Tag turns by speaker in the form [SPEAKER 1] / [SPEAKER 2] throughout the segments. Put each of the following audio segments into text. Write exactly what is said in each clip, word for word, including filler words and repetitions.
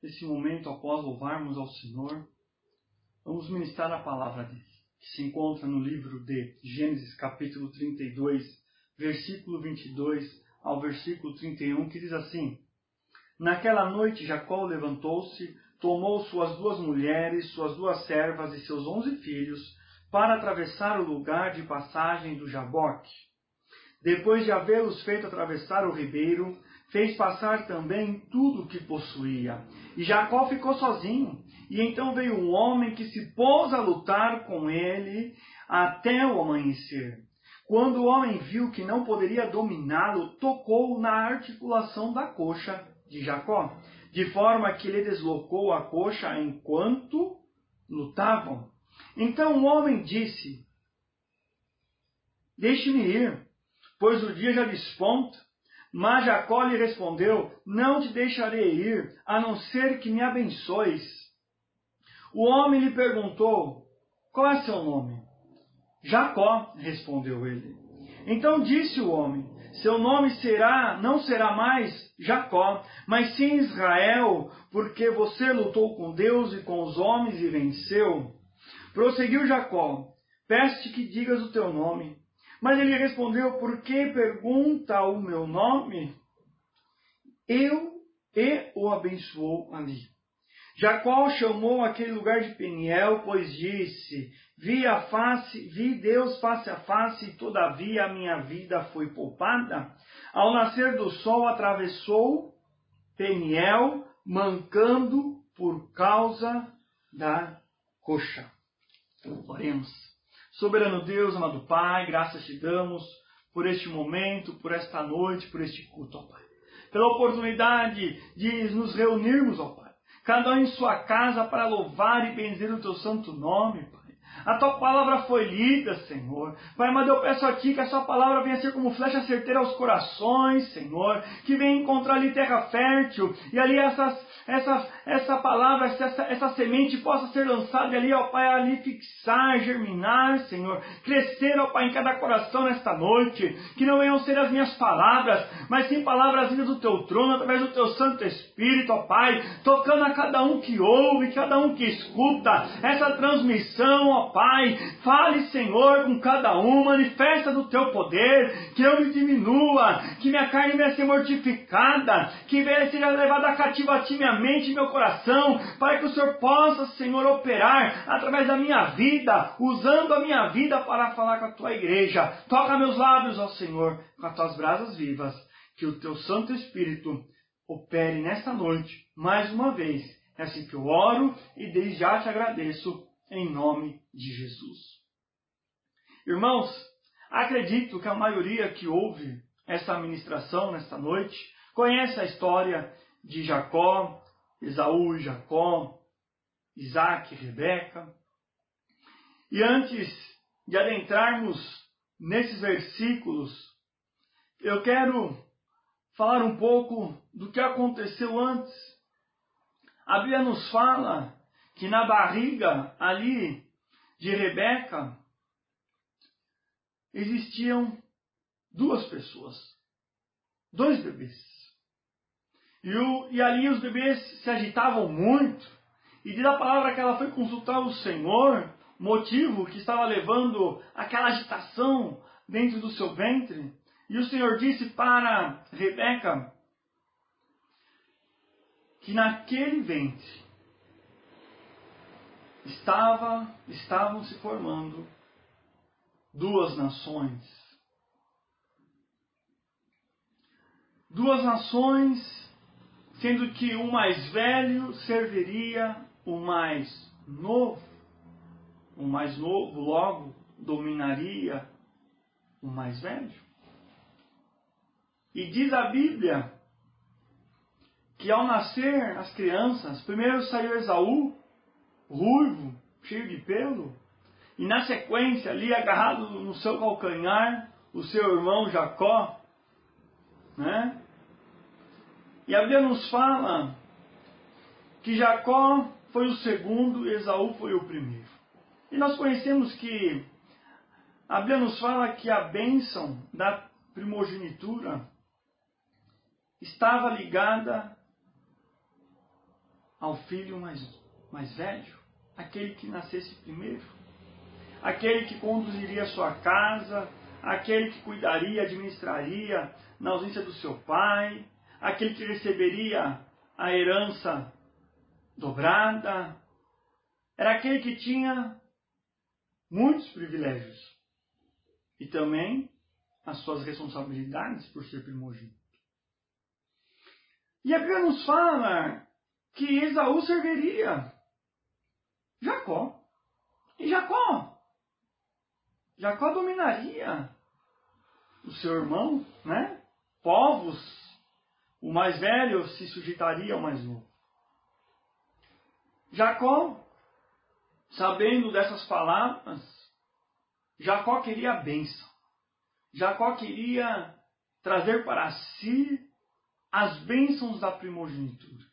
[SPEAKER 1] nesse momento, após louvarmos ao Senhor, vamos ministrar a palavra dele, que se encontra no livro de Gênesis, capítulo trinta e dois, versículo vinte e dois ao versículo trinta e um, que diz assim: Naquela noite Jacó levantou-se, tomou suas duas mulheres, suas duas servas e seus onze filhos, para atravessar o lugar de passagem do Jaboque. Depois de havê-los feito atravessar o ribeiro, fez passar também tudo o que possuía. E Jacó ficou sozinho. E então veio um homem que se pôs a lutar com ele até o amanhecer. Quando o homem viu que não poderia dominá-lo, tocou na articulação da coxa de Jacó, de forma que ele deslocou a coxa enquanto lutavam. Então o homem disse: Deixe-me ir, pois o dia já desponta. Mas Jacó lhe respondeu: Não te deixarei ir, a não ser que me abençoes. O homem lhe perguntou: Qual é seu nome? Jacó, respondeu ele. Então disse o homem: Seu nome será, não será mais Jacó, mas sim Israel, porque você lutou com Deus e com os homens e venceu. Prosseguiu Jacó: Peço-te que digas o teu nome. Mas ele respondeu: Por que pergunta o meu nome? Eu e o abençoou ali. Jacó chamou aquele lugar de Peniel, pois disse: Vi a face, vi Deus face a face, e todavia a minha vida foi poupada. Ao nascer do sol atravessou Peniel, mancando por causa da coxa. Oremos. Soberano Deus, amado Pai, graças te damos por este momento, por esta noite, por este culto, ó Pai. Pela oportunidade de nos reunirmos, ó Pai. Cada um em sua casa para louvar e benzer o teu santo nome, Pai. A tua palavra foi lida, Senhor. Pai, mas eu peço a ti que a sua palavra venha ser como flecha certeira aos corações, Senhor. Que venha encontrar ali terra fértil. E ali essas, essa, essa palavra, essa, essa semente possa ser lançada ali, ó Pai, ali fixar, germinar, Senhor. Crescer, ó Pai, em cada coração nesta noite. Que não venham ser as minhas palavras, mas sim palavras vindas do teu trono, através do teu Santo Espírito, ó Pai. Tocando a cada um que ouve, cada um que escuta essa transmissão, ó Pai. Fale, Senhor, com cada um, manifesta do teu poder, que eu me diminua, que minha carne venha ser mortificada, que venha ser levada cativa a ti minha mente e meu coração, para que o Senhor possa, Senhor, operar através da minha vida, usando a minha vida para falar com a tua igreja. Toca meus lábios, ó Senhor, com as tuas brasas vivas, que o teu Santo Espírito opere nesta noite, mais uma vez. É assim que eu oro e desde já te agradeço, em nome de Jesus. Irmãos, acredito que a maioria que ouve essa ministração nesta noite conhece a história de Jacó, Esaú e Jacó, Isaac e Rebeca. E antes de adentrarmos nesses versículos, eu quero falar um pouco do que aconteceu antes. A Bíblia nos fala que na barriga ali de Rebeca existiam duas pessoas, dois bebês. E, o, e ali os bebês se agitavam muito. E diz a palavra que ela foi consultar o Senhor, motivo que estava levando aquela agitação dentro do seu ventre. E o Senhor disse para Rebeca que naquele ventre estava, estavam se formando duas nações. Duas nações, sendo que o mais velho serviria o mais novo. O mais novo, logo, dominaria o mais velho. E diz a Bíblia que ao nascer as crianças, primeiro saiu Esaú, ruivo, cheio de pelo, e na sequência ali agarrado no seu calcanhar, o seu irmão Jacó, né? E a Bíblia nos fala que Jacó foi o segundo e Esaú foi o primeiro. E nós conhecemos que a Bíblia nos fala que a bênção da primogenitura estava ligada ao filho mais, mais velho, aquele que nascesse primeiro, aquele que conduziria a sua casa, aquele que cuidaria, administraria na ausência do seu pai, aquele que receberia a herança dobrada, era aquele que tinha muitos privilégios e também as suas responsabilidades por ser primogênito. E a Bíblia nos fala que Esaú serviria Jacó. E Jacó, Jacó dominaria o seu irmão, né? Povos, o mais velho se sujeitaria ao mais novo. Jacó, sabendo dessas palavras, Jacó queria a bênção. Jacó queria trazer para si as bênçãos da primogenitura.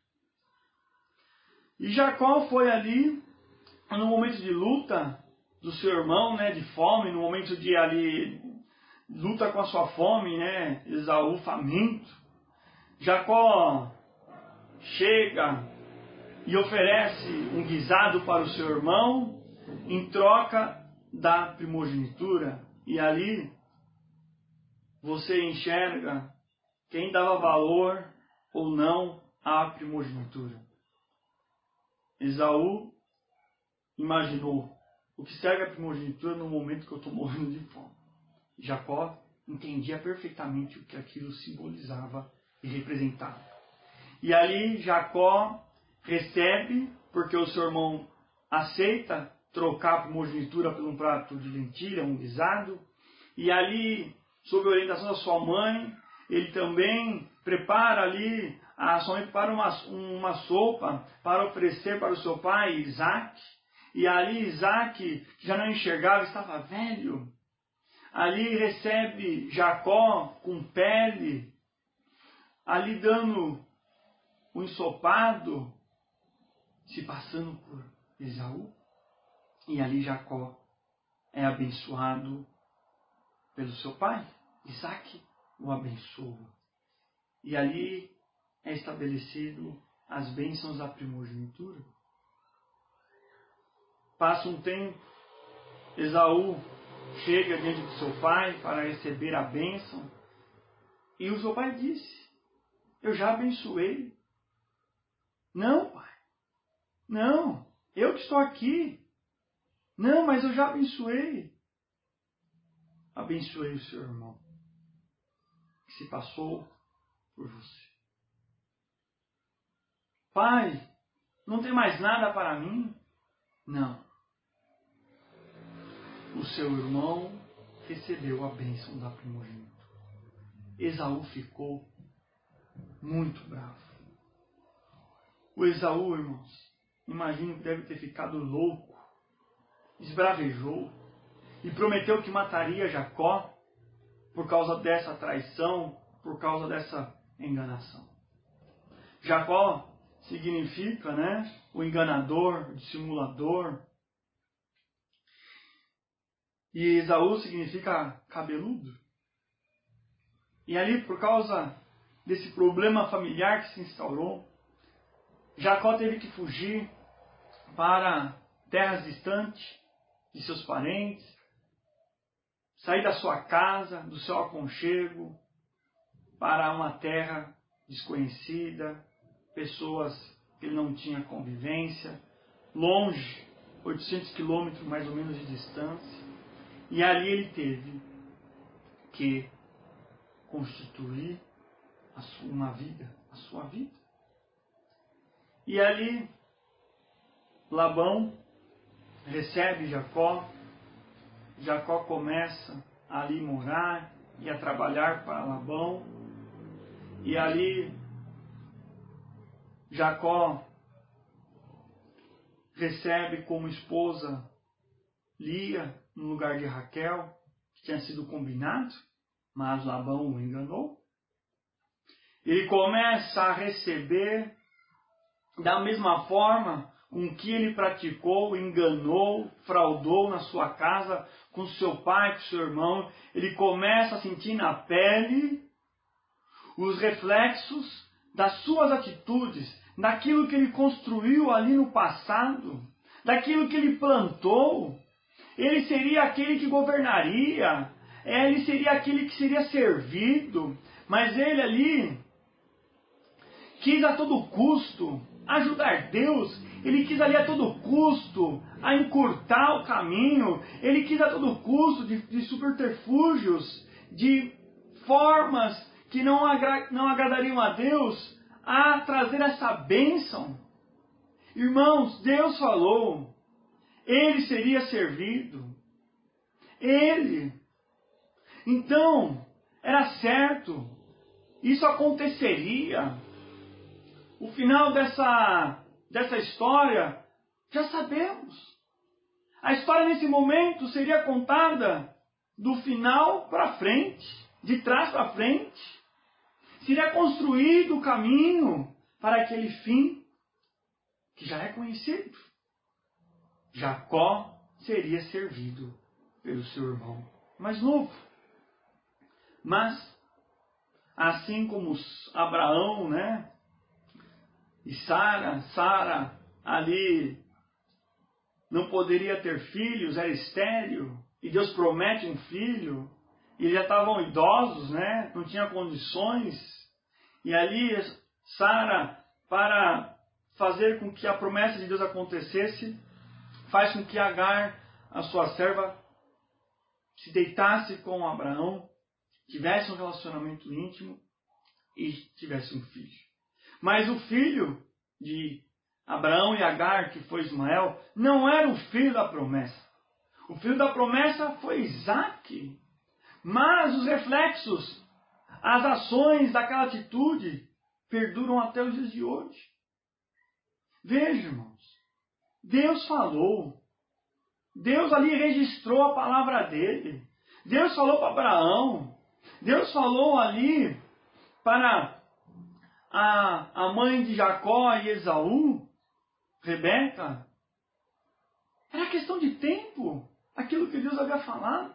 [SPEAKER 1] E Jacó foi ali, no momento de luta do seu irmão, né, de fome, no momento de ali luta com a sua fome, né, Esaú faminto. Jacó chega e oferece um guisado para o seu irmão em troca da primogenitura. E ali você enxerga quem dava valor ou não à primogenitura. Esaú imaginou: o que serve a primogenitura no momento que eu estou morrendo de fome? Jacó entendia perfeitamente o que aquilo simbolizava e representava. E ali Jacó recebe, porque o seu irmão aceita trocar a primogenitura por um prato de lentilha, um guisado. E ali, sob a orientação da sua mãe, ele também prepara ali a sua mãe prepara uma, uma sopa para oferecer para o seu pai, Isaac. E ali Isaac, que já não enxergava, estava velho. Ali recebe Jacó com pele, ali dando um ensopado, se passando por Esaú. E ali Jacó é abençoado pelo seu pai. Isaac o abençoa. E ali é estabelecido as bênçãos da primogenitura. Passa um tempo, Esaú chega diante do seu pai para receber a bênção. E o seu pai disse: eu já abençoei. Não, pai. Não, eu que estou aqui. Não, mas eu já abençoei. Abençoei o seu irmão, que se passou por você. Pai, não tem mais nada para mim? Não. O seu irmão recebeu a bênção da primogenitura. Esaú ficou muito bravo. O Esaú, irmãos, imagino que deve ter ficado louco, esbravejou e prometeu que mataria Jacó por causa dessa traição, por causa dessa enganação. Jacó significa, né, o enganador, o dissimulador. E Esaú significa cabeludo. E ali, por causa desse problema familiar que se instaurou, Jacó teve que fugir para terras distantes de seus parentes, sair da sua casa, do seu aconchego, para uma terra desconhecida, pessoas que ele não tinha convivência, longe, oitocentos quilômetros mais ou menos de distância. E ali ele teve que constituir a sua, uma vida, a sua vida. E ali Labão recebe Jacó. Jacó começa a ali morar e a trabalhar para Labão. E ali Jacó recebe como esposa Lia, no lugar de Raquel, que tinha sido combinado, mas Labão o enganou. Ele começa a receber da mesma forma com que ele praticou, enganou, fraudou na sua casa, com seu pai, com seu irmão. Ele começa a sentir na pele os reflexos das suas atitudes daquilo que ele construiu ali no passado, daquilo que ele plantou. Ele seria aquele que governaria, ele seria aquele que seria servido, mas ele ali quis a todo custo ajudar Deus, ele quis ali a todo custo a encurtar o caminho, ele quis a todo custo de, de subterfúgios, de formas que não, agra, não agradariam a Deus, a trazer essa bênção. Irmãos, Deus falou, ele seria servido, ele. Então, era certo, isso aconteceria. O final dessa, dessa história, já sabemos. A história nesse momento seria contada do final para frente, de trás para frente. Seria construído o caminho para aquele fim que já é conhecido. Jacó seria servido pelo seu irmão mais novo. Mas, assim como Abraão, né? E Sara, Sara ali não poderia ter filhos, era estéril, e Deus promete um filho, e eles já estavam idosos, né? Não tinha condições, e ali Sara, para fazer com que a promessa de Deus acontecesse, faz com que Agar, a sua serva, se deitasse com Abraão, tivesse um relacionamento íntimo e tivesse um filho. Mas o filho de Abraão e Agar, que foi Ismael, não era o filho da promessa. O filho da promessa foi Isaque. Mas os reflexos, as ações daquela atitude, perduram até os dias de hoje. Veja, irmãos, Deus falou. Deus ali registrou a palavra dele. Deus falou para Abraão. Deus falou ali para a, a mãe de Jacó e Esaú, Rebeca. Era questão de tempo, aquilo que Deus havia falado.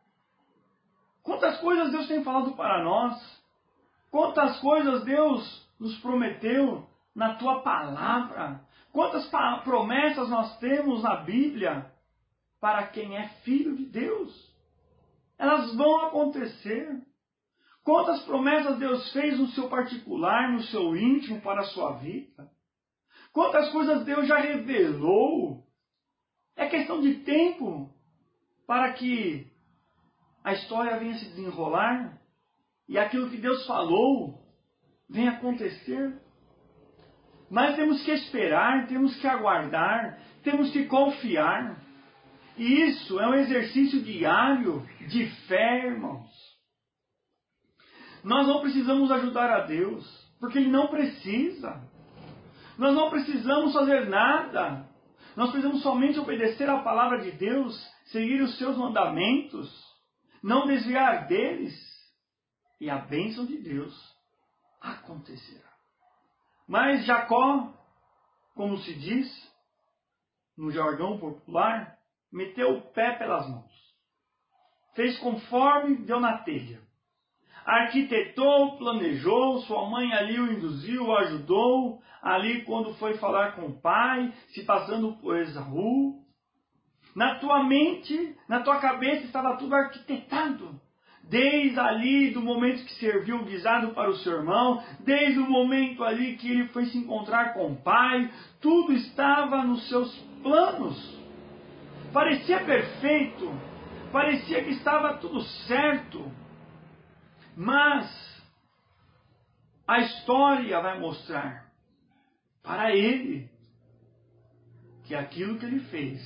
[SPEAKER 1] Quantas coisas Deus tem falado para nós. Quantas coisas Deus nos prometeu na tua palavra. Quantas pa- promessas nós temos na Bíblia para quem é filho de Deus. Elas vão acontecer. Quantas promessas Deus fez no seu particular, no seu íntimo, para a sua vida. Quantas coisas Deus já revelou. É questão de tempo para que a história venha se desenrolar e aquilo que Deus falou venha acontecer. Mas temos que esperar, temos que aguardar, temos que confiar. E isso é um exercício diário de fé, irmãos. Nós não precisamos ajudar a Deus, porque Ele não precisa. Nós não precisamos fazer nada. Nós precisamos somente obedecer à palavra de Deus, seguir os seus mandamentos, não desviar deles, e a bênção de Deus acontecerá. Mas Jacó, como se diz no jargão popular, meteu o pé pelas mãos. Fez conforme deu na telha. Arquitetou, planejou, sua mãe ali o induziu, o ajudou, ali quando foi falar com o pai, se passando por Esaú. Na tua mente, na tua cabeça estava tudo arquitetado. Desde ali, do momento que serviu o guisado para o seu irmão, desde o momento ali que ele foi se encontrar com o pai, tudo estava nos seus planos. Parecia perfeito, parecia que estava tudo certo. Mas a história vai mostrar para ele que aquilo que ele fez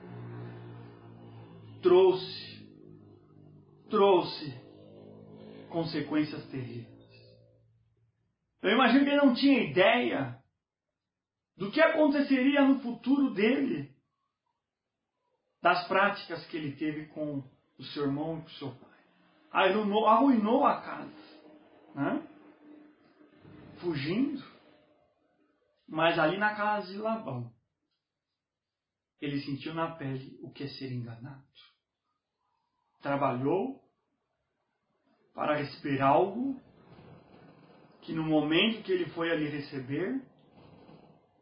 [SPEAKER 1] trouxe, trouxe consequências terríveis. Eu imagino que ele não tinha ideia do que aconteceria no futuro dele, das práticas que ele teve com o seu irmão e com o seu pai. Arruinou, arruinou a casa, né? Fugindo, mas ali na casa de Labão, ele sentiu na pele o que é ser enganado. Trabalhou para receber algo que no momento que ele foi ali receber,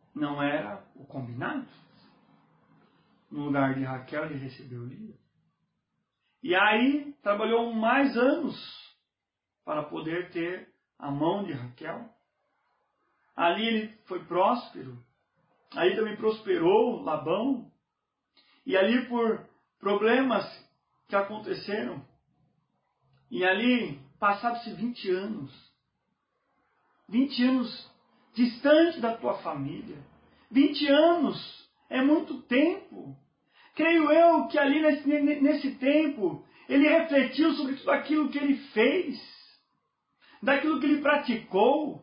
[SPEAKER 1] não era o combinado. No lugar de Raquel, ele recebeu Lia. E aí, trabalhou mais anos para poder ter a mão de Raquel. Ali ele foi próspero. Aí também prosperou Labão. E ali por problemas que aconteceram. E ali passaram-se vinte anos. vinte anos distante da tua família. vinte anos é muito tempo. Creio eu que ali nesse, nesse tempo ele refletiu sobre tudo aquilo que ele fez. Daquilo que ele praticou.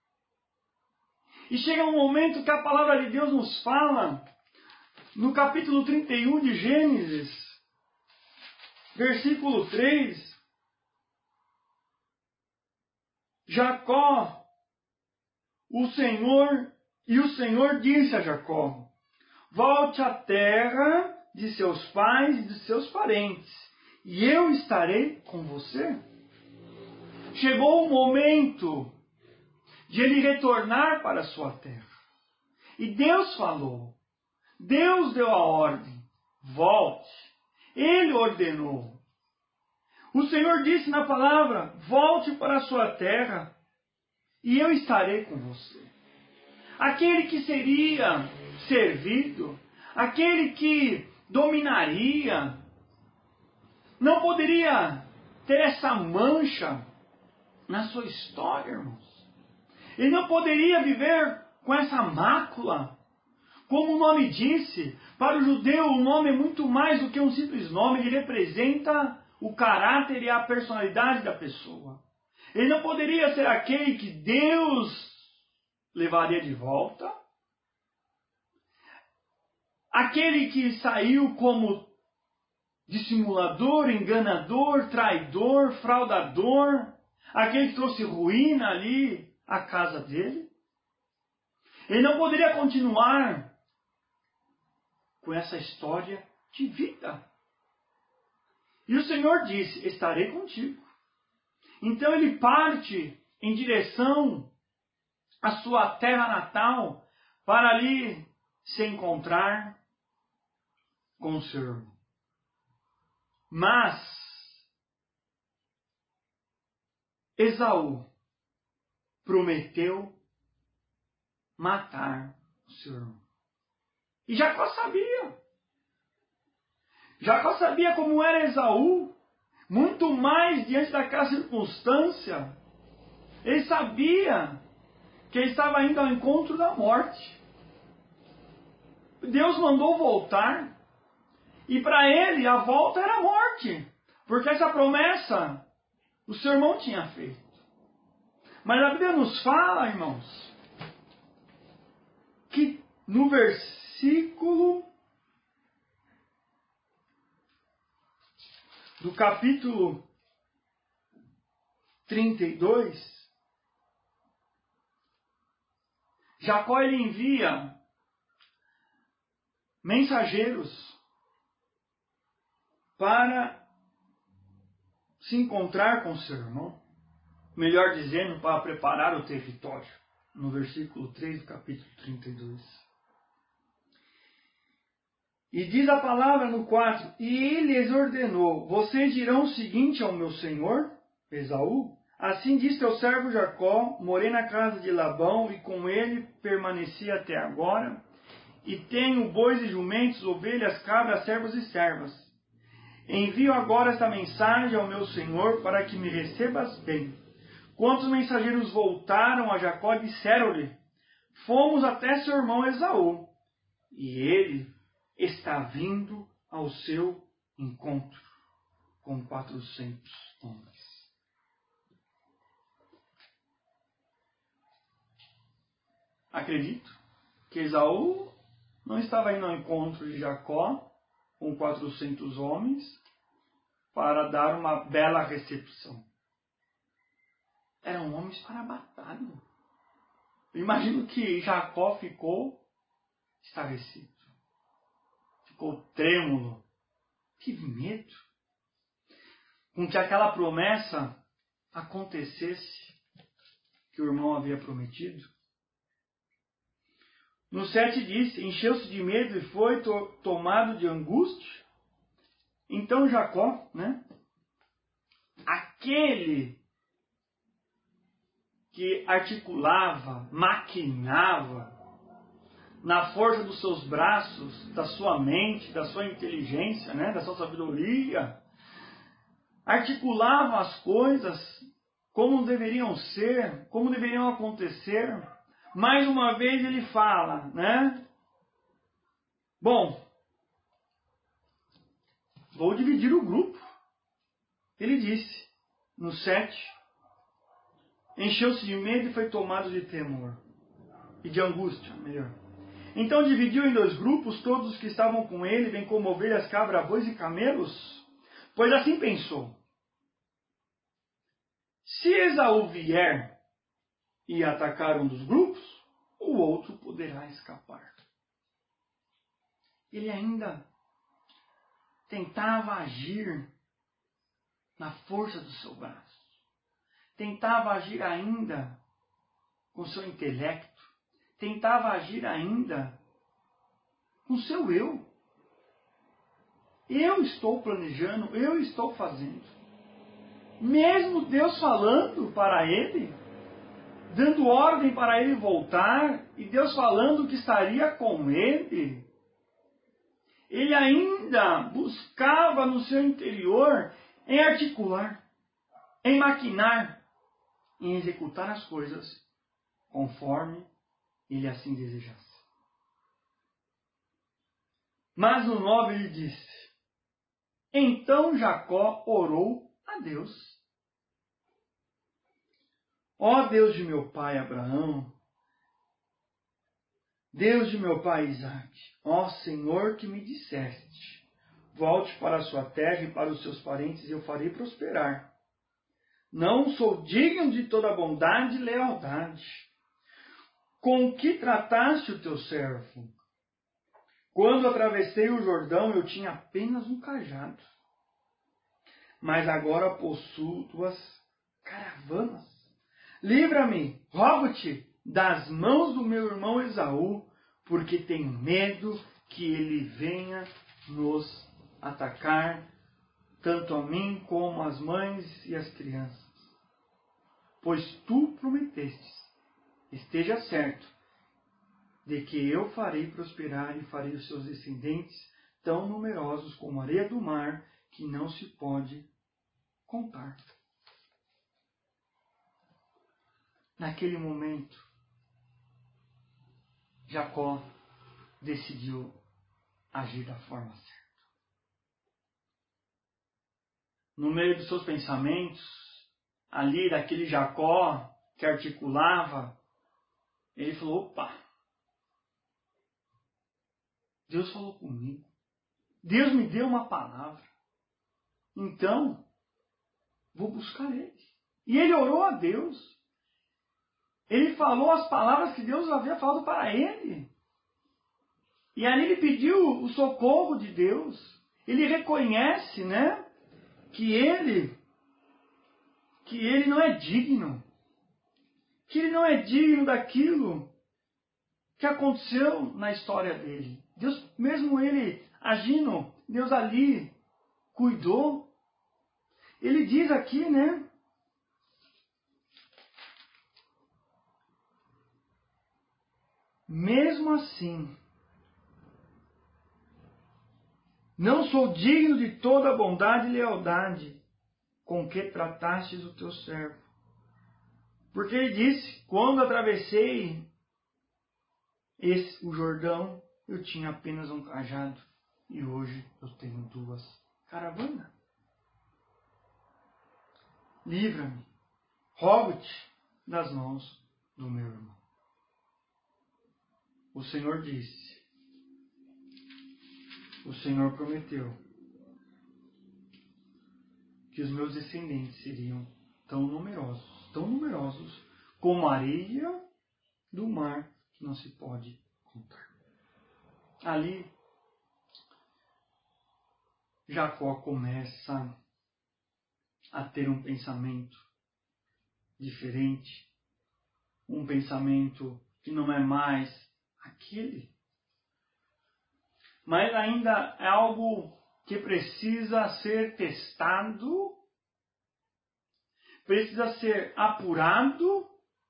[SPEAKER 1] E chega um momento que a palavra de Deus nos fala, no capítulo trinta e um de Gênesis, versículo três, Jacó, o Senhor, e o Senhor disse a Jacó, volte à terra de seus pais e de seus parentes, e eu estarei com você. Chegou o momento de ele retornar para a sua terra. E Deus falou, Deus deu a ordem, volte. Ele ordenou. O Senhor disse na palavra, volte para a sua terra e eu estarei com você. Aquele que seria servido, aquele que dominaria, não poderia ter essa mancha na sua história, irmãos. Ele não poderia viver com essa mácula. Como o nome disse, para o judeu o nome é muito mais do que um simples nome, ele representa o caráter e a personalidade da pessoa. Ele não poderia ser aquele que Deus levaria de volta, aquele que saiu como dissimulador, enganador, traidor, fraudador, aquele que trouxe ruína ali à casa dele. Ele não poderia continuar com essa história de vida. E o Senhor disse, estarei contigo. Então ele parte em direção à sua terra natal para ali se encontrar com o seu irmão. Mas Esaú prometeu matar o seu irmão. E Jacó sabia. Jacó sabia como era Esaú. Muito mais diante daquela circunstância. Ele sabia que ele estava indo ao encontro da morte. Deus mandou voltar. E para ele a volta era a morte. Porque essa promessa o seu irmão tinha feito. Mas a Bíblia nos fala, irmãos, que no versículo do capítulo trinta e dois, Jacó ele envia mensageiros para se encontrar com seu irmão, melhor dizendo, para preparar o território, no versículo três do capítulo trinta e dois. E diz a palavra no quatro, e ele lhes ordenou, vocês dirão o seguinte ao meu senhor, Esaú, assim diz teu servo Jacó, morei na casa de Labão, e com ele permaneci até agora, e tenho bois e jumentos, ovelhas, cabras, servos e servas. Envio agora esta mensagem ao meu senhor, para que me recebas bem. Quando os mensageiros voltaram a Jacó, disseram-lhe, fomos até seu irmão Esaú, e ele está vindo ao seu encontro com quatrocentos homens. Acredito que Esaú não estava indo ao encontro de Jacó com quatrocentos homens para dar uma bela recepção. Eram homens para a batalha. Eu imagino que Jacó ficou estarrecido. Ficou trêmulo. Tive medo. Com que aquela promessa acontecesse que o irmão havia prometido. No sete diz, encheu-se de medo e foi to tomado de angústia. Então Jacó, né? Aquele que articulava, maquinava, na força dos seus braços, da sua mente, da sua inteligência, né? Da sua sabedoria, articulava as coisas como deveriam ser, como deveriam acontecer. Mais uma vez ele fala, né? Bom, vou dividir o grupo. Ele disse, no sete, encheu-se de medo e foi tomado de temor. E de angústia, melhor. Então dividiu em dois grupos todos os que estavam com ele, bem como ovelhas, cabras, bois e camelos. Pois assim pensou, se Esaú vier e atacar um dos grupos, o outro poderá escapar. Ele ainda tentava agir na força do seu braço. Tentava agir ainda com seu intelecto. Tentava agir ainda com seu eu. Eu estou planejando, eu estou fazendo. Mesmo Deus falando para ele, dando ordem para ele voltar, e Deus falando que estaria com ele, ele ainda buscava no seu interior em articular, em maquinar, em executar as coisas conforme ele assim desejasse. Mas no nove ele disse, então Jacó orou a Deus. Ó Deus de meu pai Abraão, Deus de meu pai Isaque, ó Senhor que me disseste, volte para a sua terra e para os seus parentes e eu farei prosperar. Não sou digno de toda bondade e lealdade. Com que trataste o teu servo? Quando atravessei o Jordão eu tinha apenas um cajado. Mas agora possuo duas caravanas. Livra-me, rogo-te, das mãos do meu irmão Esaú, porque tenho medo que ele venha nos atacar, tanto a mim como as mães e as crianças. Pois tu prometestes, esteja certo, de que eu farei prosperar e farei os seus descendentes tão numerosos como a areia do mar, que não se pode contar. Naquele momento, Jacó decidiu agir da forma certa. No meio dos seus pensamentos, ali daquele Jacó que articulava, ele falou, opa, Deus falou comigo. Deus me deu uma palavra. Então, vou buscar ele. E ele orou a Deus. Ele falou as palavras que Deus havia falado para ele. E ali ele pediu o socorro de Deus. Ele reconhece, né, que ele, que ele não é digno. Que ele não é digno daquilo que aconteceu na história dele. Deus, mesmo ele agindo, Deus ali cuidou. Ele diz aqui, né, mesmo assim, não sou digno de toda a bondade e lealdade com que tratastes o teu servo. Porque ele disse, quando atravessei esse, o Jordão, eu tinha apenas um cajado e hoje eu tenho duas caravanas. Livra-me, rogo-te das mãos do meu irmão. O Senhor disse, o Senhor prometeu que os meus descendentes seriam tão numerosos, tão numerosos como a areia do mar que não se pode contar. Ali, Jacó começa a ter um pensamento diferente, um pensamento que não é mais aquele. Mas ainda é algo que precisa ser testado, precisa ser apurado,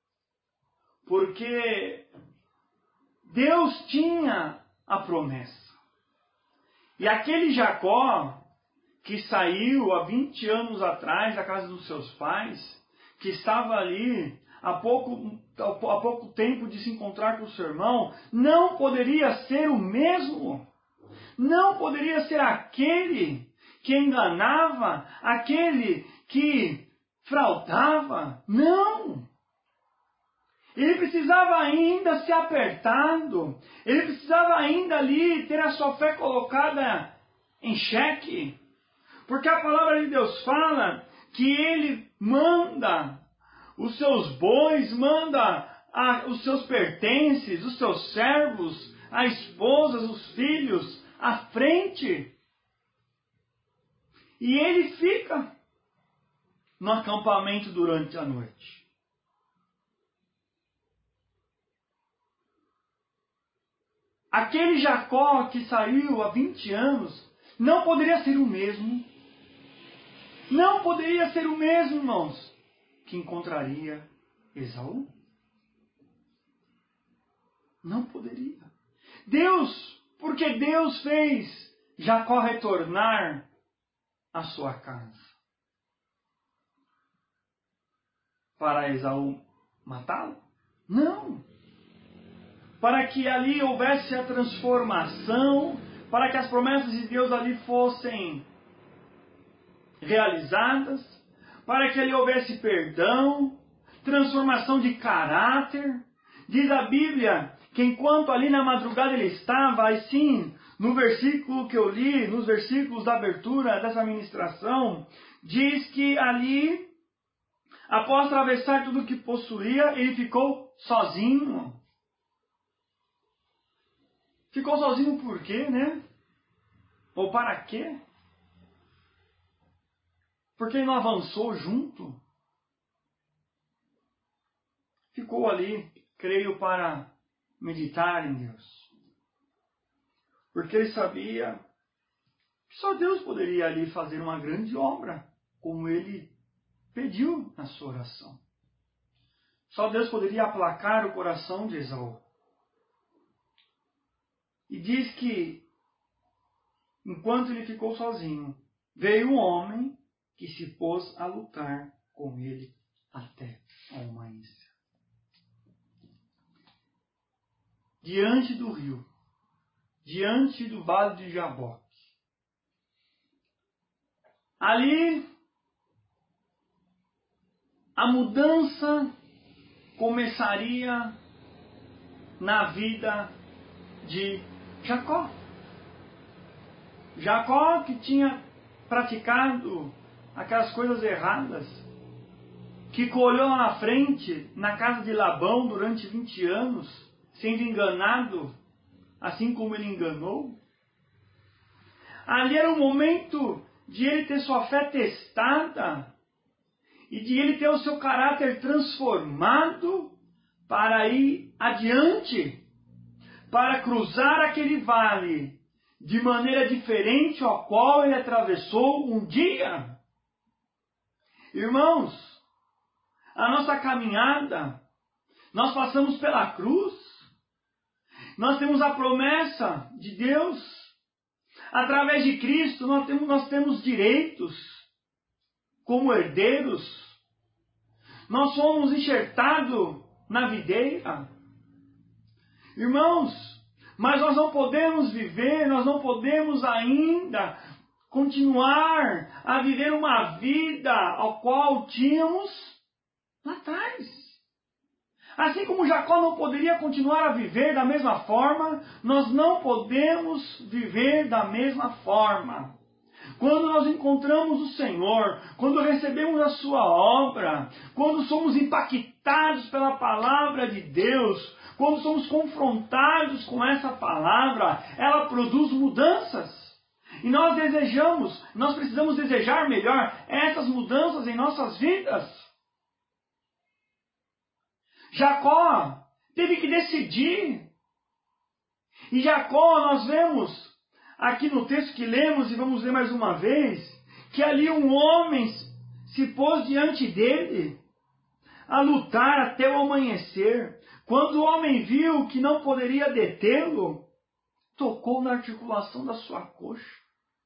[SPEAKER 1] porque Deus tinha a promessa. E aquele Jacó, que saiu há vinte anos atrás da casa dos seus pais, que estava ali há pouco, há pouco tempo de se encontrar com o seu irmão, não poderia ser o mesmo. Não poderia ser aquele que enganava, aquele que fraudava. Não! Ele precisava ainda ser apertado. Ele precisava ainda ali ter a sua fé colocada em xeque. Porque a palavra de Deus fala que Ele manda os seus bois, manda a, os seus pertences, os seus servos, as esposas, os filhos, à frente. E ele fica no acampamento durante a noite. Aquele Jacó que saiu há vinte anos não poderia ser o mesmo. Não poderia ser o mesmo, irmãos, que encontraria Esaú. Não poderia. Deus, porque Deus fez Jacó retornar à sua casa. Para Esaú matá-lo? Não. Para que ali houvesse a transformação, para que as promessas de Deus ali fossem realizadas, para que ali houvesse perdão, transformação de caráter. Diz a Bíblia que enquanto ali na madrugada ele estava, aí sim, no versículo que eu li, nos versículos da abertura dessa ministração, diz que ali, após atravessar tudo o que possuía, ele ficou sozinho. Ficou sozinho por quê, né? Ou para quê? Porque ele não avançou junto. Ficou ali, creio, para meditar em Deus. Porque ele sabia que só Deus poderia ali fazer uma grande obra, como ele pediu na sua oração. Só Deus poderia aplacar o coração de Esaú. E diz que, enquanto ele ficou sozinho, veio um homem que se pôs a lutar com ele até a amanhecer. Diante do rio, diante do vale de Jaboque. Ali, a mudança começaria na vida de Jacó. Jacó que tinha praticado aquelas coisas erradas, que colheu lá na frente, na casa de Labão durante vinte anos, sendo enganado, assim como ele enganou. Ali era o momento de ele ter sua fé testada e de ele ter o seu caráter transformado para ir adiante, para cruzar aquele vale de maneira diferente ao qual ele atravessou um dia. Irmãos, a nossa caminhada, nós passamos pela cruz, nós temos a promessa de Deus, através de Cristo nós temos, nós temos direitos como herdeiros, nós somos enxertados na videira. Irmãos, mas nós não podemos viver, nós não podemos ainda continuar a viver uma vida ao qual tínhamos lá atrás. Assim como Jacó não poderia continuar a viver da mesma forma, nós não podemos viver da mesma forma. Quando nós encontramos o Senhor, quando recebemos a sua obra, quando somos impactados pela palavra de Deus, quando somos confrontados com essa palavra, ela produz mudanças. E nós desejamos, nós precisamos desejar melhor essas mudanças em nossas vidas. Jacó teve que decidir E Jacó, nós vemos aqui no texto que lemos, e vamos ler mais uma vez, que ali um homem se pôs diante dele a lutar até o amanhecer. Quando o homem viu que não poderia detê-lo, tocou na articulação da sua coxa.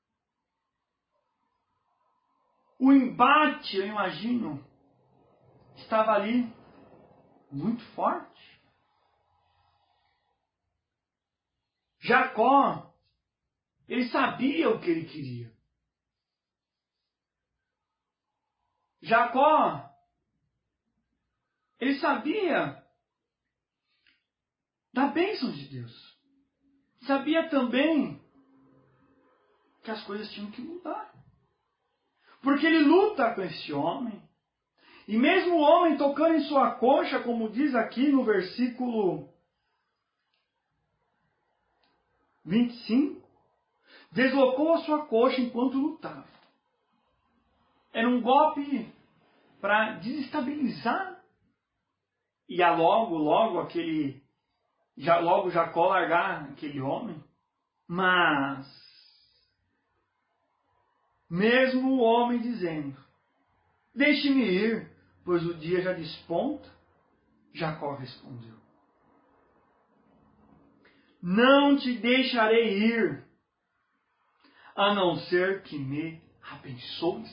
[SPEAKER 1] O embate, eu imagino, estava ali muito forte. Jacó, ele sabia o que ele queria. Jacó, ele sabia da bênção de Deus. Sabia também que as coisas tinham que mudar. Porque ele luta com esse homem. E mesmo o homem tocando em sua coxa, como diz aqui no versículo vinte e cinco, deslocou a sua coxa enquanto lutava. Era um golpe para desestabilizar. E ia logo, logo aquele, já, logo Jacó largar aquele homem. Mas, mesmo o homem dizendo, deixe-me ir, pois o dia já desponta, Jacó respondeu, não te deixarei ir, a não ser que me abençoes.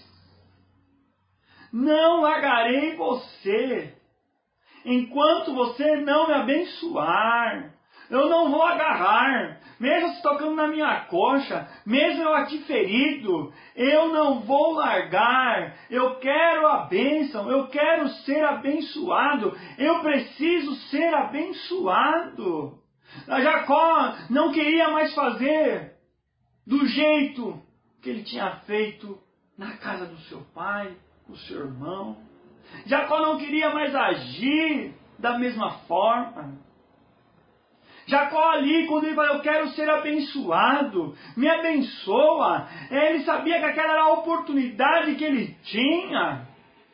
[SPEAKER 1] Não largarei você, enquanto você não me abençoar. Eu não vou agarrar, mesmo se tocando na minha coxa, mesmo eu aqui ferido, eu não vou largar. Eu quero a bênção, eu quero ser abençoado, eu preciso ser abençoado. Jacó não queria mais fazer do jeito que ele tinha feito na casa do seu pai, do seu irmão. Jacó não queria mais agir da mesma forma. Jacó ali, quando ele falou, eu quero ser abençoado, me abençoa, ele sabia que aquela era a oportunidade que ele tinha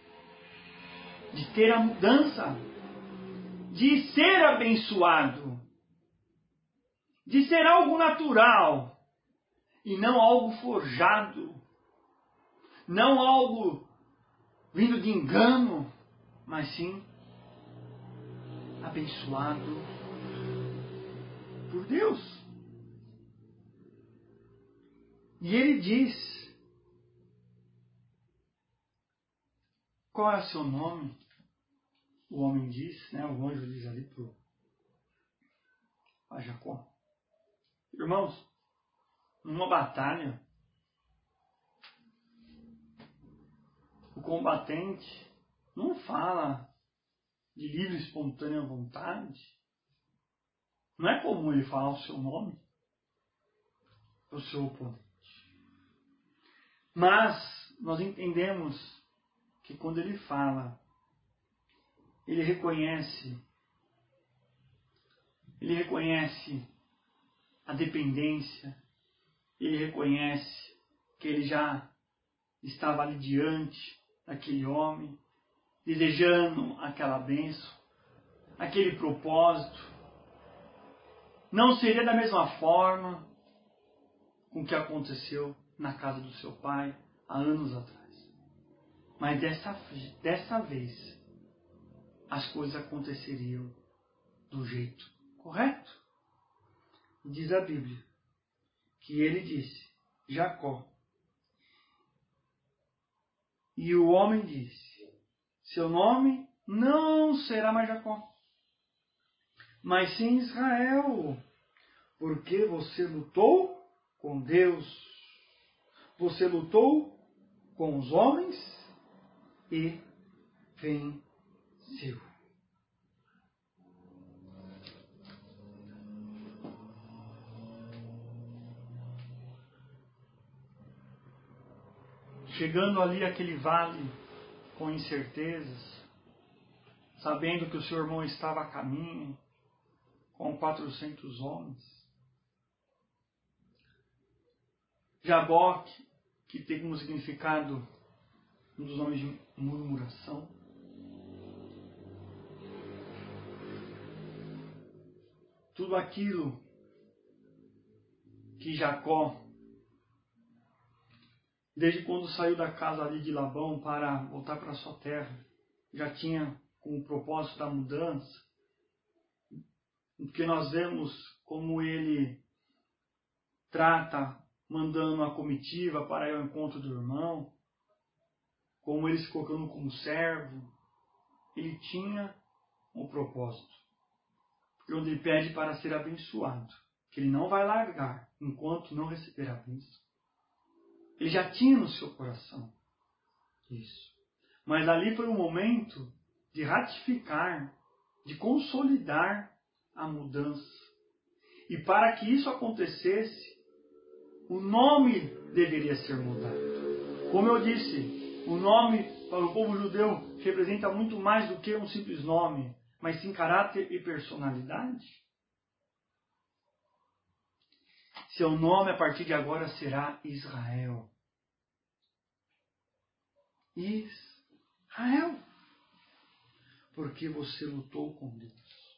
[SPEAKER 1] de ter a mudança, de ser abençoado, de ser algo natural e não algo forjado, não algo vindo de engano, mas sim abençoado por Deus. E ele diz, qual é o seu nome? O homem diz, né, o anjo diz ali para Jacó. Irmãos, numa batalha, o combatente não fala de livre e espontânea vontade. Não é comum ele falar o seu nome para o seu oponente. Mas nós entendemos que quando ele fala, ele reconhece, ele reconhece a dependência, ele reconhece que ele já estava ali diante daquele homem, desejando aquela bênção, aquele propósito. Não seria da mesma forma com o que aconteceu na casa do seu pai há anos atrás. Mas dessa, dessa vez, as coisas aconteceriam do jeito correto. Diz a Bíblia que ele disse, Jacó. E o homem disse, seu nome não será mais Jacó, mas sim Israel, porque você lutou com Deus, você lutou com os homens e venceu. Chegando ali àquele vale com incertezas, sabendo que o seu irmão estava a caminho, com quatrocentos homens. Jaboque, que tem como significado um dos nomes de murmuração. Tudo aquilo que Jacó, desde quando saiu da casa ali de Labão para voltar para sua terra, já tinha com o propósito da mudança, porque nós vemos como ele trata, mandando a comitiva para ir ao encontro do irmão, como ele se colocando como servo. Ele tinha um propósito, porque onde ele pede para ser abençoado, que ele não vai largar enquanto não receber a bênção. Ele já tinha no seu coração isso. Mas ali foi o momento de ratificar, de consolidar a mudança. E para que isso acontecesse, o nome deveria ser mudado. Como eu disse, o nome para o povo judeu representa muito mais do que um simples nome, mas sim caráter e personalidade. Seu nome a partir de agora será Israel. Israel. Porque você lutou com Deus.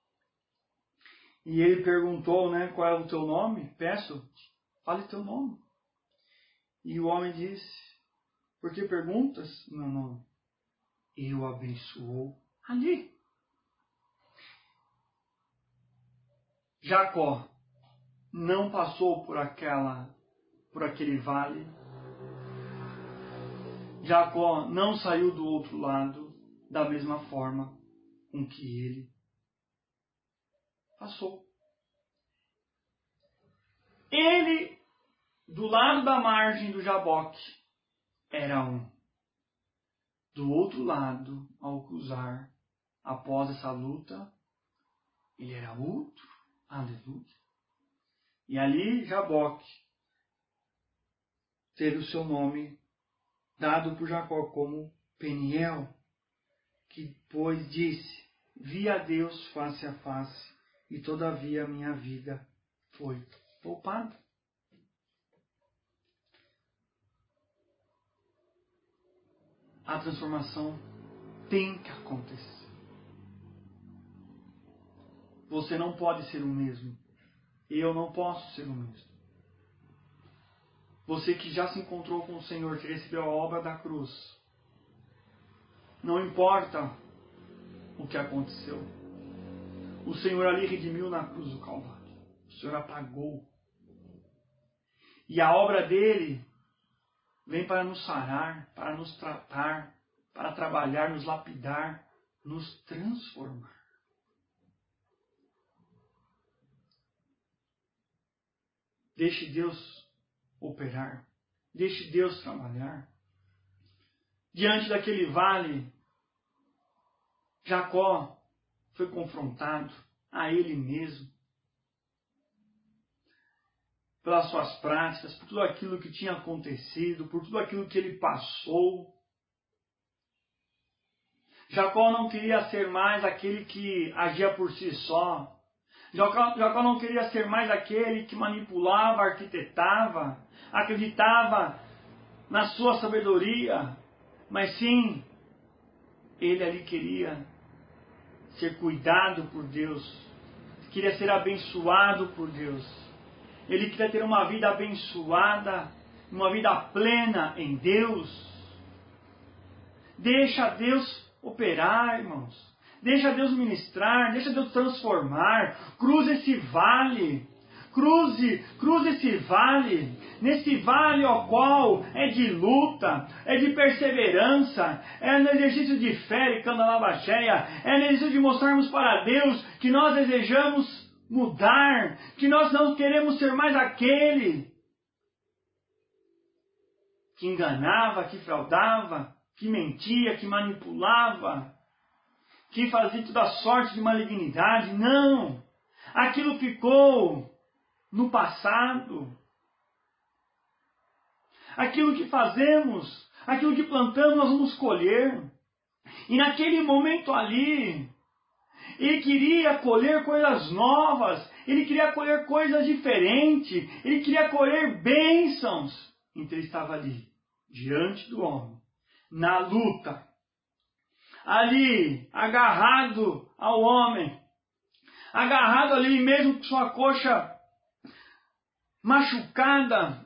[SPEAKER 1] E ele perguntou, né, qual é o teu nome? Peço, fale teu nome. E o homem disse, por que perguntas meu nome? E o abençoou ali. Jacó não passou por aquela, por aquele vale. Jacó não saiu do outro lado da mesma forma com que ele passou. Ele, do lado da margem do Jaboque, era um. Do outro lado, ao cruzar, após essa luta, ele era outro. Aleluia. E ali, Jaboque teve o seu nome dado por Jacó como Peniel, que depois disse, vi a Deus face a face, e todavia a minha vida foi poupada. A transformação tem que acontecer. Você não pode ser o mesmo. Eu não posso ser o mesmo. Você que já se encontrou com o Senhor, que recebeu a obra da cruz, não importa o que aconteceu. O Senhor ali redimiu na cruz do Calvário. O Senhor apagou. E a obra dele vem para nos sarar, para nos tratar, para trabalhar, nos lapidar, nos transformar. Deixe Deus operar. Deixe Deus trabalhar. Diante daquele vale, Jacó foi confrontado a ele mesmo, pelas suas práticas, por tudo aquilo que tinha acontecido, por tudo aquilo que ele passou. Jacó não queria ser mais aquele que agia por si só. Jacó, Jacó não queria ser mais aquele que manipulava, arquitetava, acreditava na sua sabedoria, mas sim, ele ali queria ser cuidado por Deus, queria ser abençoado por Deus. Ele queria ter uma vida abençoada, uma vida plena em Deus. Deixa Deus operar, irmãos. Deixa Deus ministrar, deixa Deus transformar. Cruze esse vale. Cruze, cruze esse vale. Nesse vale ao qual é de luta, é de perseverança, é no exercício de fé e candelabasheia, é no exercício de mostrarmos para Deus que nós desejamos mudar, que nós não queremos ser mais aquele que enganava, que fraudava, que mentia, que manipulava, que fazia toda sorte de malignidade. Não! Aquilo ficou no passado. Aquilo que fazemos, aquilo que plantamos, nós vamos colher. E naquele momento ali, ele queria colher coisas novas, ele queria colher coisas diferentes, ele queria colher bênçãos. Então ele estava ali, diante do homem, na luta, ali, agarrado ao homem, agarrado ali mesmo com sua coxa machucada,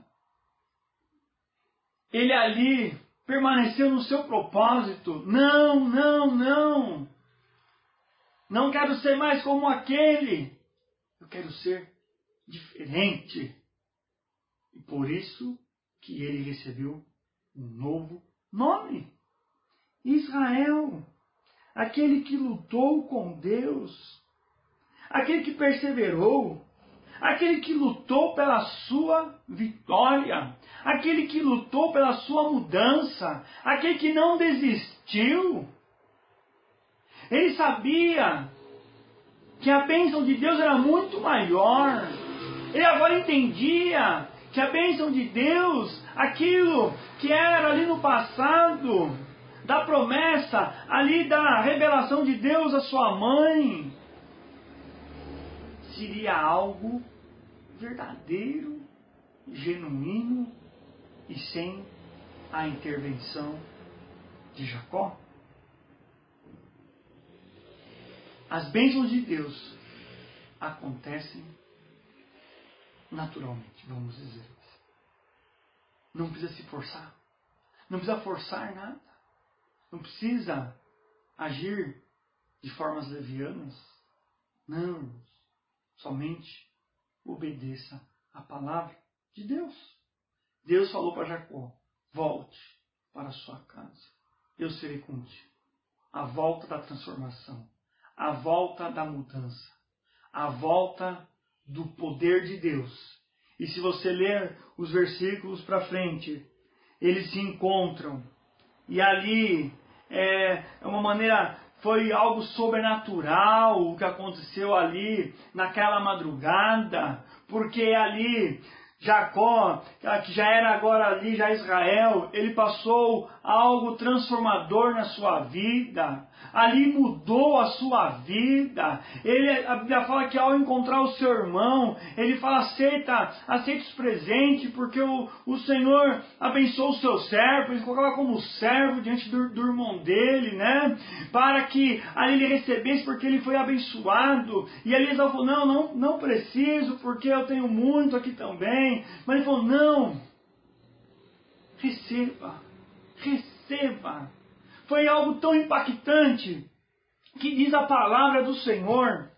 [SPEAKER 1] ele ali permaneceu no seu propósito. Não, não, não. Não quero ser mais como aquele. Eu quero ser diferente. E por isso que ele recebeu um novo nome. Israel. Aquele que lutou com Deus. Aquele que perseverou. Aquele que lutou pela sua vitória. Aquele que lutou pela sua mudança. Aquele que não desistiu. Ele sabia que a bênção de Deus era muito maior. Ele agora entendia que a bênção de Deus, aquilo que era ali no passado, da promessa, ali da revelação de Deus à sua mãe, seria algo verdadeiro, genuíno e sem a intervenção de Jacó. As bênçãos de Deus acontecem naturalmente, vamos dizer. Não precisa se forçar. Não precisa forçar nada. Não precisa agir de formas levianas. Não. Somente obedeça a palavra de Deus. Deus falou para Jacó: volte para a sua casa. Eu serei contigo. A volta da transformação. A volta da mudança. A volta do poder de Deus. E se você ler os versículos para frente, eles se encontram. E ali é uma maneira, foi algo sobrenatural o que aconteceu ali naquela madrugada. Porque ali Jacó, que já era agora ali, já Israel, ele passou algo transformador na sua vida. Ali mudou a sua vida. Ele, a Bíblia fala que ao encontrar o seu irmão, ele fala: aceita, aceita os presentes, porque o, o Senhor abençoou o seu servo. Ele colocava como servo diante do, do irmão dele, né? Para que ali ele recebesse, porque ele foi abençoado. E ali ele falou: não, não, não preciso, porque eu tenho muito aqui também. Mas ele falou: não, receba, receba. Foi algo tão impactante que diz a palavra do Senhor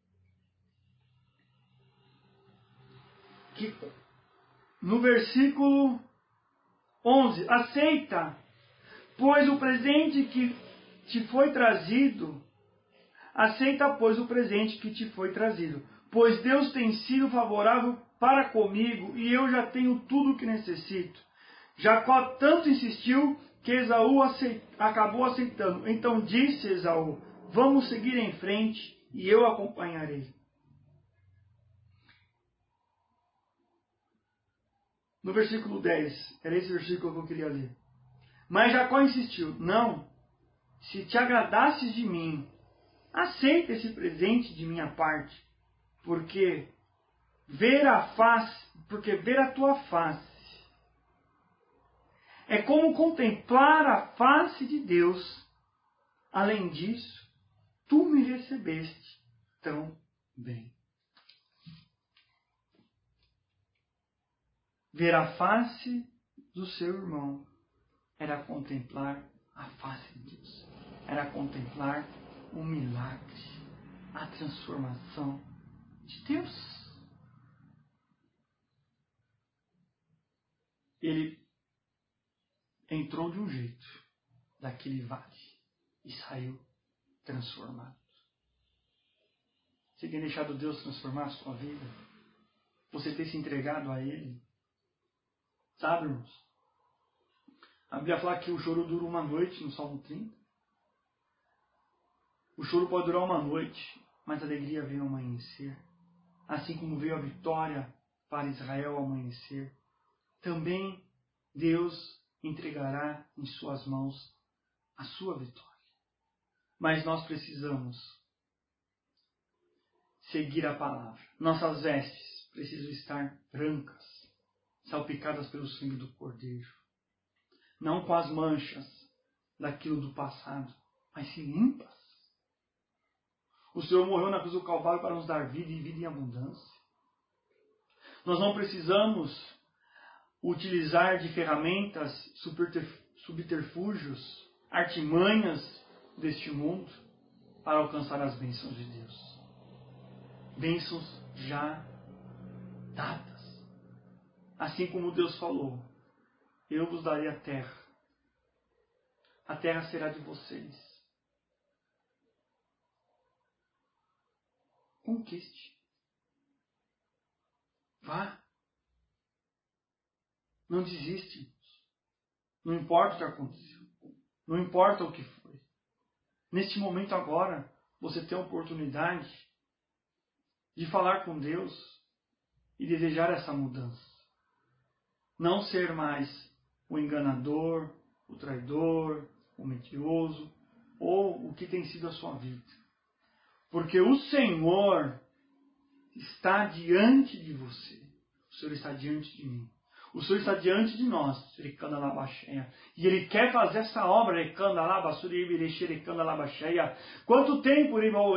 [SPEAKER 1] que no versículo onze, aceita, pois o presente que te foi trazido, aceita, pois o presente que te foi trazido, pois Deus tem sido favorável para comigo e eu já tenho tudo o que necessito. Jacó tanto insistiu que Esaú aceit, acabou aceitando. Então disse Esaú: vamos seguir em frente e eu acompanharei. No versículo dez, era esse versículo que eu queria ler. Mas Jacó insistiu: não, se te agradasses de mim, aceita esse presente de minha parte, porque ver a face, porque ver a tua face é como contemplar a face de Deus. Além disso, tu me recebeste tão bem. Ver a face do seu irmão era contemplar a face de Deus. Era contemplar o milagre, a transformação de Deus. Ele entrou de um jeito daquele vale e saiu transformado. Você tem deixado Deus transformar a sua vida? Você tem se entregado a Ele? Sabe, irmãos? A Bíblia fala que o choro dura uma noite no Salmo trinta. O choro pode durar uma noite, mas a alegria vem ao amanhecer. Assim como veio a vitória para Israel ao amanhecer, também Deus entregará em suas mãos a sua vitória. Mas nós precisamos seguir a palavra. Nossas vestes precisam estar brancas, salpicadas pelo sangue do Cordeiro. Não com as manchas daquilo do passado, mas sim limpas. O Senhor morreu na cruz do Calvário para nos dar vida e vida em abundância. Nós não precisamos utilizar de ferramentas, subterfúgios, artimanhas deste mundo para alcançar as bênçãos de Deus. Bênçãos já dadas. Assim como Deus falou, eu vos darei a terra. A terra será de vocês. Conquiste. Vá. Não desiste. Não importa o que aconteceu. Não importa o que foi. Neste momento agora, você tem a oportunidade de falar com Deus e desejar essa mudança. Não ser mais o enganador, o traidor, o mentiroso, ou o que tem sido a sua vida. Porque o Senhor está diante de você. O Senhor está diante de mim. O Senhor está diante de nós. E Ele quer fazer essa obra. Quanto tempo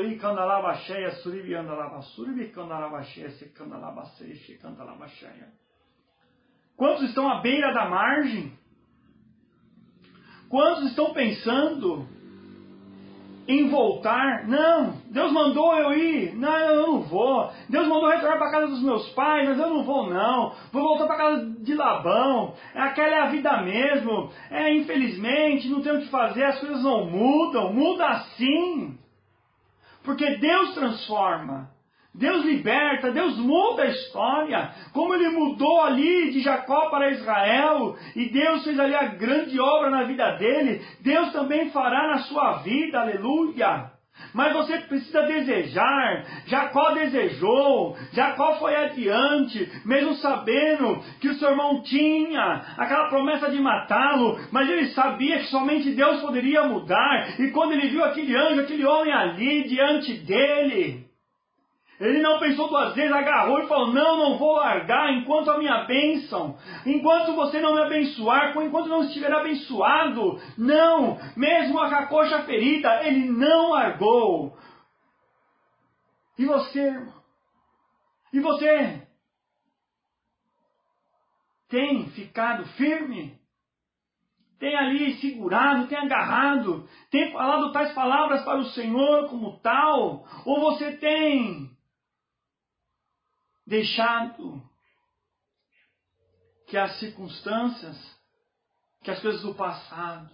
[SPEAKER 1] quantos estão à beira da margem? Quantos estão pensando em voltar? Não, Deus mandou eu ir. Não, eu não vou. Deus mandou retornar para a casa dos meus pais, mas eu não vou não. Vou voltar para a casa de Labão. Aquela é a vida mesmo. É, infelizmente, não tem o que fazer, as coisas não mudam. Muda sim. Porque Deus transforma. Deus liberta, Deus muda a história, como Ele mudou ali de Jacó para Israel, e Deus fez ali a grande obra na vida dele, Deus também fará na sua vida, aleluia. Mas você precisa desejar. Jacó desejou, Jacó foi adiante, mesmo sabendo que o seu irmão tinha aquela promessa de matá-lo, mas ele sabia que somente Deus poderia mudar, e quando ele viu aquele anjo, aquele homem ali diante dele, ele não pensou duas vezes, agarrou e falou, não, não vou largar enquanto a minha bênção, enquanto você não me abençoar, enquanto não estiver abençoado, não, mesmo com a coxa ferida, ele não largou. E você, irmão? E você? Tem ficado firme? Tem ali segurado, tem agarrado, tem falado tais palavras para o Senhor como tal? Ou você tem deixado que as circunstâncias, que as coisas do passado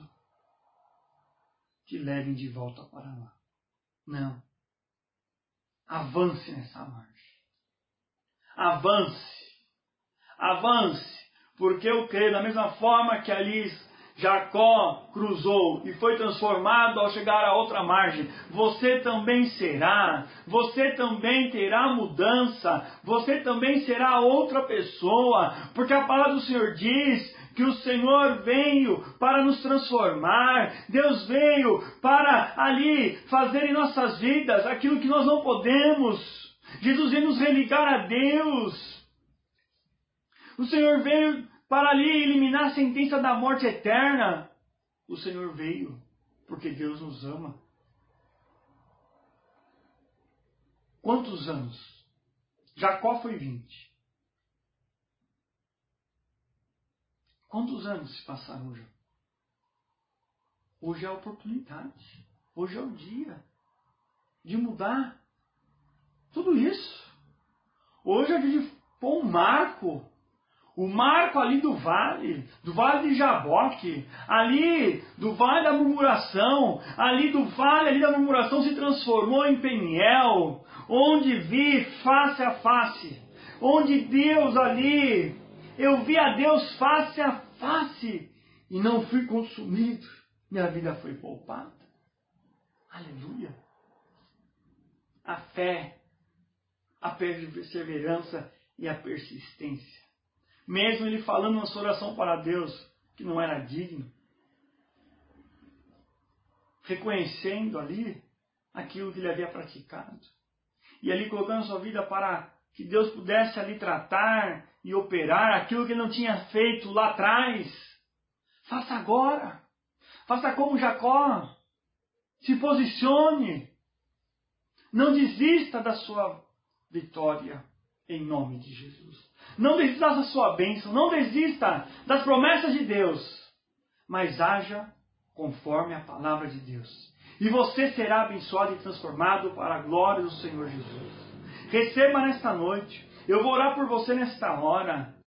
[SPEAKER 1] te levem de volta para lá? Não. Avance nessa marcha. Avance. Avance. Porque eu creio, da mesma forma que ali Jacó cruzou e foi transformado ao chegar à outra margem, você também será, você também terá mudança, você também será outra pessoa, porque a palavra do Senhor diz que o Senhor veio para nos transformar, Deus veio para ali fazer em nossas vidas aquilo que nós não podemos. Jesus veio nos religar a Deus. O Senhor veio para ali eliminar a sentença da morte eterna. O Senhor veio porque Deus nos ama. Quantos anos? Jacó foi vinte. Quantos anos se passaram já? Hoje é a oportunidade. Hoje é o dia de mudar tudo isso. Hoje é dia de pôr um marco. O marco ali do vale, do vale de Jaboque, ali do vale da murmuração, ali do vale ali da murmuração se transformou em Peniel, onde vi face a face, onde Deus ali, eu vi a Deus face a face e não fui consumido, minha vida foi poupada. Aleluia! A fé, a perseverança e a persistência. Mesmo ele falando uma oração para Deus que não era digno, reconhecendo ali aquilo que ele havia praticado, e ali colocando sua vida para que Deus pudesse ali tratar e operar aquilo que ele não tinha feito lá atrás. Faça agora, faça como Jacó, se posicione, não desista da sua vitória em nome de Jesus. Não desista da sua bênção. Não desista das promessas de Deus. Mas haja conforme a palavra de Deus. E você será abençoado e transformado para a glória do Senhor Jesus. Receba nesta noite. Eu vou orar por você nesta hora.